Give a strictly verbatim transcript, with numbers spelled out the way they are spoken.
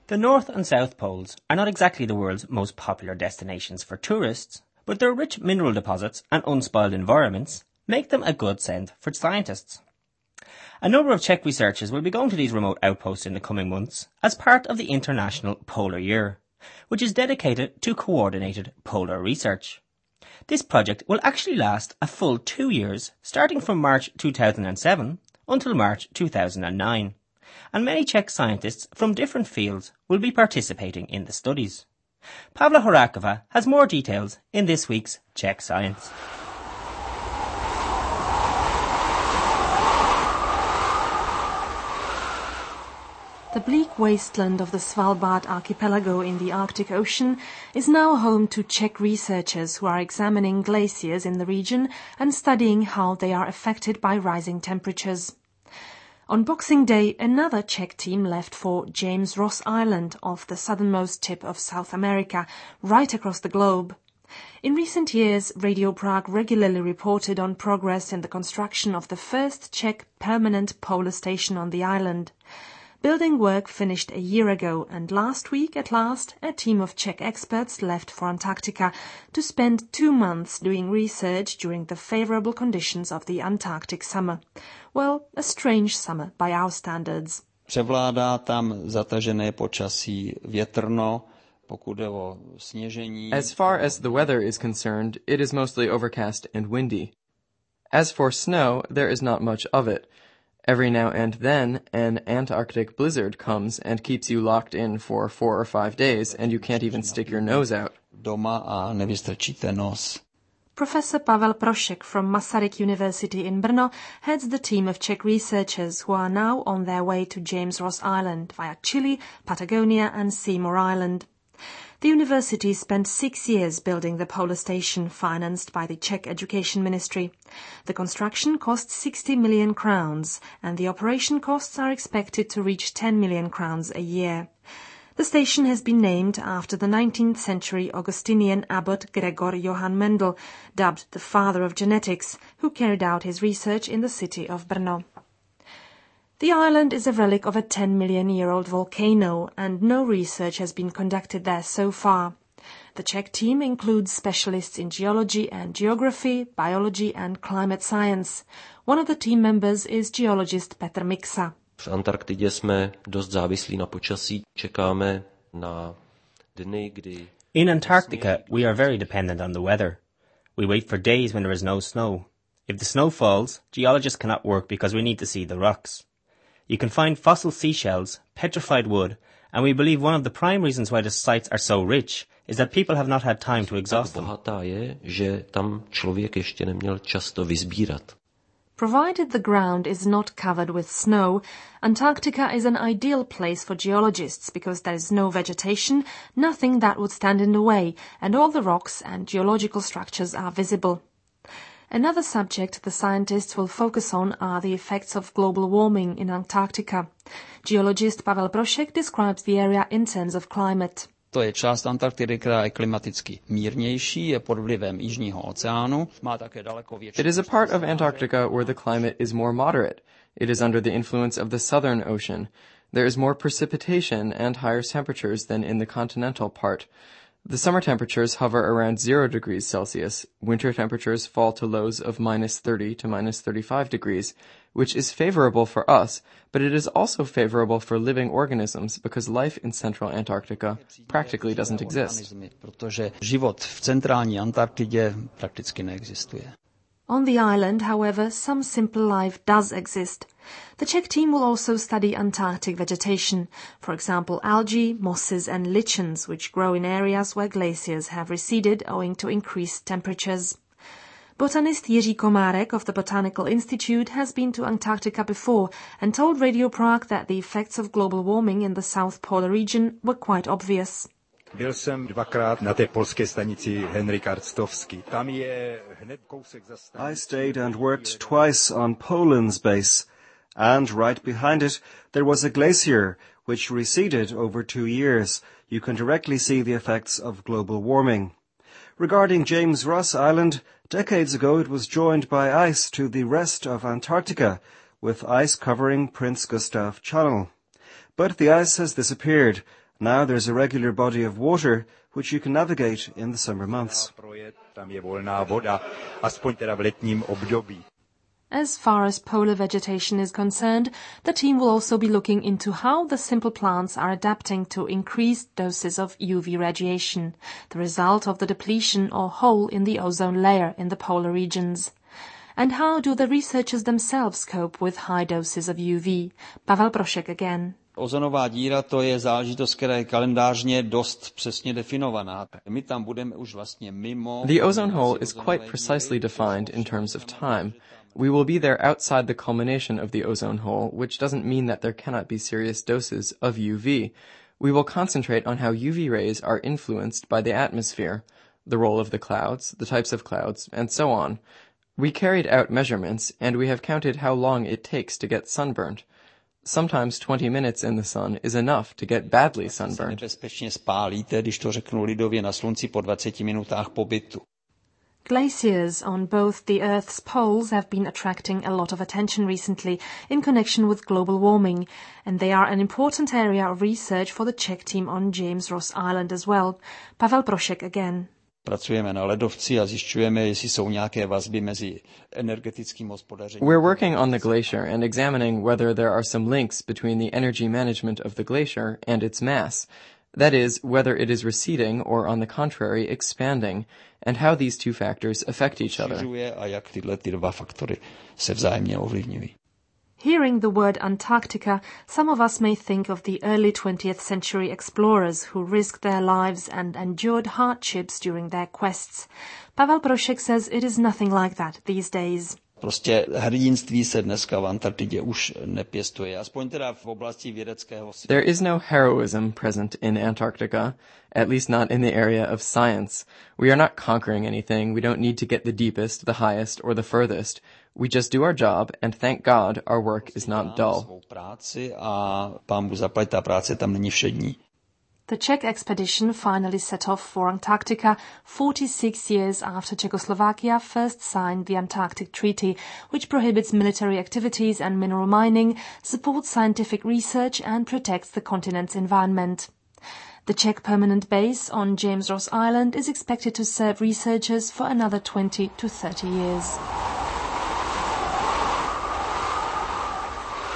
The North and South Poles are not exactly the world's most popular destinations for tourists, but their rich mineral deposits and unspoiled environments make them a good send for scientists. A number of Czech researchers will be going to these remote outposts in the coming months as part of the International Polar Year, which is dedicated to coordinated polar research. This project will actually last a full two years, starting from March two thousand seven until March two thousand nine, and many Czech scientists from different fields will be participating in the studies. Pavla Horáková has more details in this week's Czech Science. The bleak wasteland of the Svalbard archipelago in the Arctic Ocean is now home to Czech researchers who are examining glaciers in the region and studying how they are affected by rising temperatures. On Boxing Day, another Czech team left for James Ross Island off the southernmost tip of South America, right across the globe. In recent years, Radio Prague regularly reported on progress in the construction of the first Czech permanent polar station on the island. Building work finished a year ago, and last week, at last, a team of Czech experts left for Antarctica to spend two months doing research during the favourable conditions of the Antarctic summer. Well, a strange summer by our standards. Převládá tam zatažené počasí, větrno, pokud jde o sněžení. As far as the weather is concerned, it is mostly overcast and windy. As for snow, there is not much of it. Every now and then, an Antarctic blizzard comes and keeps you locked in for four or five days, and you can't even stick your nose out. Doma a nevystrčíte nos. Professor Pavel Prošek from Masaryk University in Brno heads the team of Czech researchers who are now on their way to James Ross Island via Chile, Patagonia and Seymour Island. The university spent six years building the polar station financed by the Czech Education Ministry. The construction cost sixty million crowns, and the operation costs are expected to reach ten million crowns a year. The station has been named after the nineteenth century Augustinian abbot Gregor Johann Mendel, dubbed the father of genetics, who carried out his research in the city of Brno. The island is a relic of a ten million year old volcano, and no research has been conducted there so far. The Czech team includes specialists in geology and geography, biology and climate science. One of the team members is geologist Petr Miksa. V Antarktidě jsme dost závislí na počasí, čekáme na dny, kdy... In Antarctica, we are very dependent on the weather. We wait for days when there is no snow. If the snow falls, geologists cannot work because we need to see the rocks. You can find fossil seashells, petrified wood, and we believe one of the prime reasons why the sites are so rich is that people have not had time to exhaust them. Bohatá je, že tam člověk ještě neměl čas to vyzbírat. Provided the ground is not covered with snow, Antarctica is an ideal place for geologists because there is no vegetation, nothing that would stand in the way, and all the rocks and geological structures are visible. Another subject the scientists will focus on are the effects of global warming in Antarctica. Geologist Pavel Prošek describes the area in terms of climate. To je část Antarktidy, která je klimaticky mírnější, je pod vlivem Jižního oceánu, má také daleko větší... It is a part of Antarctica where the climate is more moderate. It is under the influence of the Southern Ocean. There is more precipitation and higher temperatures than in the continental part. The summer temperatures hover around zero degrees Celsius. Winter temperatures fall to lows of minus thirty to minus thirty-five degrees, which is favorable for us, but it is also favorable for living organisms because life in central Antarctica practically doesn't exist. Protože život v centrální Antarktidě prakticky neexistuje. On the island, however, some simple life does exist. The Czech team will also study Antarctic vegetation, for example algae, mosses and lichens, which grow in areas where glaciers have receded owing to increased temperatures. Botanist Jiří Komárek of the Botanical Institute has been to Antarctica before and told Radio Prague that the effects of global warming in the South Polar region were quite obvious. Byl jsem dvakrát na té polské stanici Henryk Arstovský. Tam je hned kousek za stanicí. I stayed and worked twice on Poland's base, and right behind it there was a glacier which receded over two years. You can directly see the effects of global warming. Regarding James Ross Island, decades ago it was joined by ice to the rest of Antarctica, with ice covering Prince Gustav Channel. But the ice has disappeared, Now there's a regular body of water which you can navigate in the summer months. Tam je volná voda, aspoň teda v letním období. As far as polar vegetation is concerned, the team will also be looking into how the simple plants are adapting to increased doses of U V radiation, the result of the depletion or hole in the ozone layer in the polar regions. And how do the researchers themselves cope with high doses of U V? Pavel Prošek again. Ozonová díra to je záležitost, která je kalendářně dost přesně definovaná. My tam budeme už vlastně mimo. The ozone hole is quite precisely defined in terms of time. We will be there outside the culmination of the ozone hole, which doesn't mean that there cannot be serious doses of U V. We will concentrate on how U V rays are influenced by the atmosphere, the role of the clouds, the types of clouds, and so on. We carried out measurements, and we have counted how long it takes to get sunburned. Sometimes twenty minutes in the sun is enough to get badly sunburned. Nebezpečně spálíte, když to řeknu lidově, na slunci po dvaceti minutách pobytu. Glaciers on both the Earth's poles have been attracting a lot of attention recently in connection with global warming, and they are an important area of research for the Czech team on James Ross Island as well. Pavel Prošek again. Pracujeme na ledovci a zjišťujeme, jestli jsou nějaké vazby mezi energetickým hospodařením. We're working on the glacier and examining whether there are some links between the energy management of the glacier and its mass. That is, whether it is receding or, on the contrary, expanding, and how these two factors affect each other. A jak tyhle ty dva faktory se vzájemně ovlivňují. Hearing the word Antarctica, some of us may think of the early twentieth century explorers who risked their lives and endured hardships during their quests. Pavel Prošek says it is nothing like that these days. Prostě hrdinství se dneska v Antarktidě už nepěstuje, aspoň teda v oblasti vědeckého světa. There is no heroism present in Antarctica, at least not in the area of science. We are not conquering anything. We don't need to get the deepest, the highest, or the furthest. We just do our job, and thank God our work is not dull. Svou práci a Pán Bůh zaplať, ta práce tam není všední. The Czech expedition finally set off for Antarctica forty-six years after Czechoslovakia first signed the Antarctic Treaty, which prohibits military activities and mineral mining, supports scientific research and protects the continent's environment. The Czech permanent base on James Ross Island is expected to serve researchers for another twenty to thirty years.